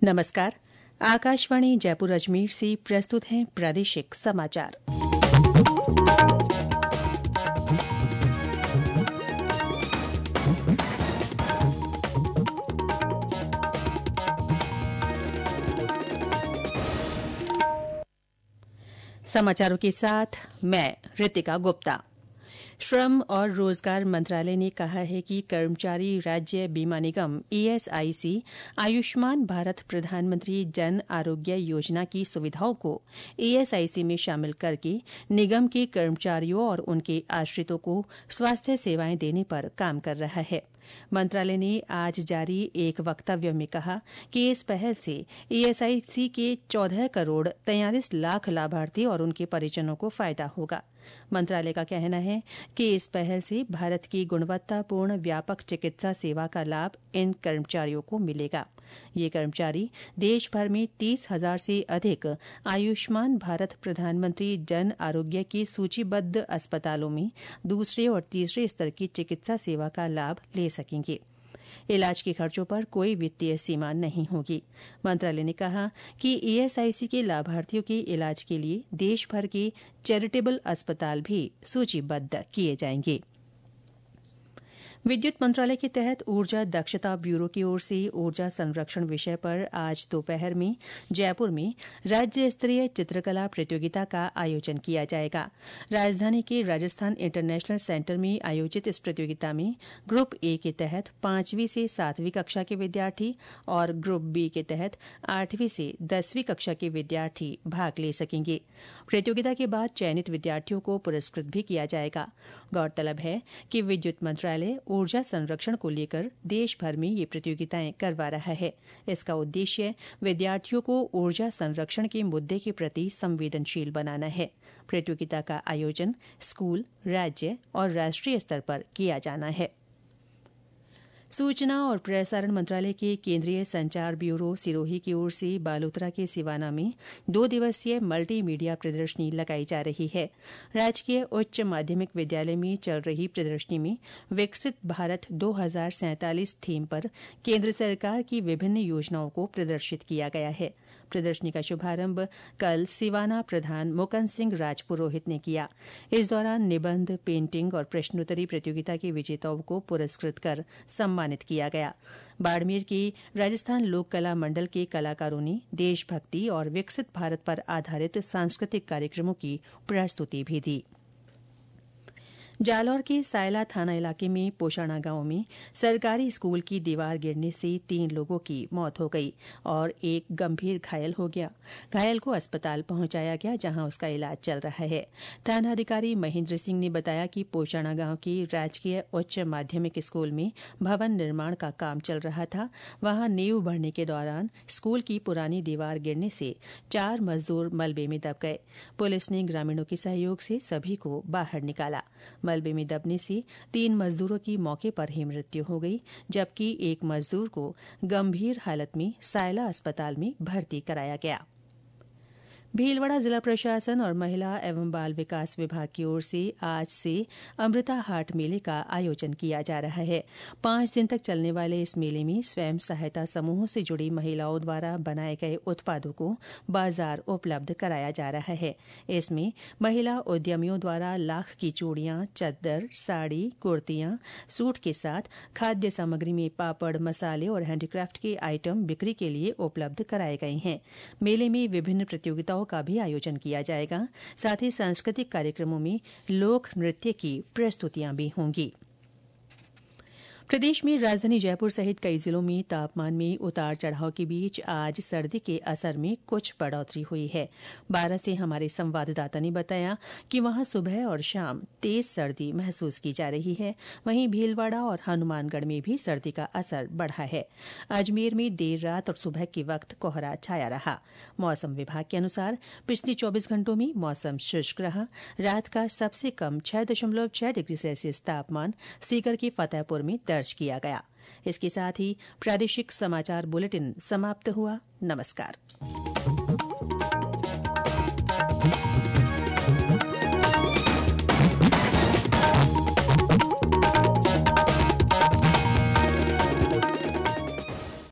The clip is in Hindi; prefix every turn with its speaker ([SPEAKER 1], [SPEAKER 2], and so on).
[SPEAKER 1] नमस्कार। आकाशवाणी जयपुर अजमेर से प्रस्तुत हैं प्रादेशिक समाचार। समाचारों के साथ मैं रितिका गुप्ता। श्रम और रोजगार मंत्रालय ने कहा है कि कर्मचारी राज्य बीमा निगम ईएसआईसी आयुष्मान भारत प्रधानमंत्री जन आरोग्य योजना की सुविधाओं को ईएसआईसी में शामिल करके निगम के कर्मचारियों और उनके आश्रितों को स्वास्थ्य सेवाएं देने पर काम कर रहा है। मंत्रालय ने आज जारी एक वक्तव्य में कहा कि इस पहल से ईएसआईसी के 14 करोड़ 43 लाख लाभार्थी और उनके परिजनों को फायदा होगा। मंत्रालय का कहना है कि इस पहल से भारत की गुणवत्तापूर्ण व्यापक चिकित्सा सेवा का लाभ इन कर्मचारियों को मिलेगा। ये कर्मचारी देश भर में 30,000 से अधिक आयुष्मान भारत प्रधानमंत्री जन आरोग्य के सूचीबद्ध अस्पतालों में दूसरे और तीसरे स्तर की चिकित्सा सेवा का लाभ ले सकेंगे। इलाज के खर्चों पर कोई वित्तीय सीमा नहीं होगी। मंत्रालय ने कहा कि ईएसआईसी के लाभार्थियों के इलाज के लिए देश भर के चैरिटेबल अस्पताल भी सूचीबद्ध किए जाएंगे। विद्युत मंत्रालय के तहत ऊर्जा दक्षता ब्यूरो की ओर से ऊर्जा संरक्षण विषय पर आज दोपहर में जयपुर में राज्य स्तरीय चित्रकला प्रतियोगिता का आयोजन किया जाएगा। राजधानी के राजस्थान इंटरनेशनल सेंटर में आयोजित इस प्रतियोगिता में ग्रुप ए के तहत 5वीं से 7वीं कक्षा के विद्यार्थी और ग्रुप बी के तहत 8वीं से 10वीं कक्षा के विद्यार्थी भाग ले सकेंगे। प्रतियोगिता के बाद चयनित विद्यार्थियों को पुरस्कृत भी किया जाएगा। गौरतलब है कि विद्युत मंत्रालय ऊर्जा संरक्षण को लेकर देश भर में ये प्रतियोगिताएं करवा रहा है। इसका उद्देश्य विद्यार्थियों को ऊर्जा संरक्षण के मुद्दे के प्रति संवेदनशील बनाना है। प्रतियोगिता का आयोजन स्कूल, राज्य और राष्ट्रीय स्तर पर किया जाना है। सूचना और प्रसारण मंत्रालय के केंद्रीय संचार ब्यूरो सिरोही की ओर से बालोतरा के सिवाना में 2 दिवसीय मल्टी मीडिया प्रदर्शनी लगाई जा रही है। राजकीय उच्च माध्यमिक विद्यालय में चल रही प्रदर्शनी में विकसित भारत 2047 थीम पर केंद्र सरकार की विभिन्न योजनाओं को प्रदर्शित किया गया है। प्रदर्शनी का शुभारंभ कल सिवाना प्रधान मुकंद सिंह राजपुरोहित ने किया। इस दौरान निबंध, पेंटिंग और प्रश्नोत्तरी प्रतियोगिता के विजेताओं को पुरस्कृत कर सम्मानित किया गया। बाड़मेर के राजस्थान लोक कला मंडल के कलाकारों ने देशभक्ति और विकसित भारत पर आधारित सांस्कृतिक कार्यक्रमों की प्रस्तुति भी दी। जालौर के सायला थाना इलाके में पोषाणा गांव में सरकारी स्कूल की दीवार गिरने से 3 लोगों की मौत हो गई और एक गंभीर घायल हो गया। घायल को अस्पताल पहुंचाया गया, जहां उसका इलाज चल रहा है। थानाधिकारी महेंद्र सिंह ने बताया कि पोषाणा गांव की राजकीय उच्च माध्यमिक स्कूल में भवन निर्माण का काम चल रहा था। वहां नींव भरने के दौरान स्कूल की पुरानी दीवार गिरने से 4 मजदूर मलबे में दब गए। पुलिस ने ग्रामीणों के सहयोग से सभी को बाहर निकाला। मलबे में दबने से 3 मजदूरों की मौके पर ही मृत्यु हो गई, जबकि एक मजदूर को गंभीर हालत में सायला अस्पताल में भर्ती कराया गया। भीलवाड़ा जिला प्रशासन और महिला एवं बाल विकास विभाग की ओर से आज से अमृता हाट मेले का आयोजन किया जा रहा है। 5 दिन तक चलने वाले इस मेले में स्वयं सहायता समूहों से जुड़ी महिलाओं द्वारा बनाए गए उत्पादों को बाजार उपलब्ध कराया जा रहा है। इसमें महिला उद्यमियों द्वारा लाख की चूड़ियां, चद्दर, साड़ी, कुर्तियां, सूट के साथ खाद्य सामग्री में पापड़, मसाले और हैंडीक्राफ्ट के आइटम बिक्री के लिए उपलब्ध कराए गए हैं। मेले में विभिन्न प्रतियोगिताओं का भी आयोजन किया जाएगा। साथ ही सांस्कृतिक कार्यक्रमों में लोक नृत्य की प्रस्तुतियां भी होंगी। प्रदेश में राजधानी जयपुर सहित कई जिलों में तापमान में उतार चढ़ाव के बीच आज सर्दी के असर में कुछ बढ़ोतरी हुई है। 12 से हमारे संवाददाता ने बताया कि वहां सुबह और शाम तेज सर्दी महसूस की जा रही है। वहीं भीलवाड़ा और हनुमानगढ़ में भी सर्दी का असर बढ़ा है। अजमेर में देर रात और सुबह के वक्त कोहरा छाया रहा। मौसम विभाग के अनुसार पिछले 24 घंटों में मौसम शुष्क रहा। रात का सबसे कम 6.6 डिग्री सेल्सियस तापमान सीकर के फतेहपुर में दर्ज किया गया। इसके साथ ही प्रादेशिक समाचार बुलेटिन समाप्त हुआ। नमस्कार।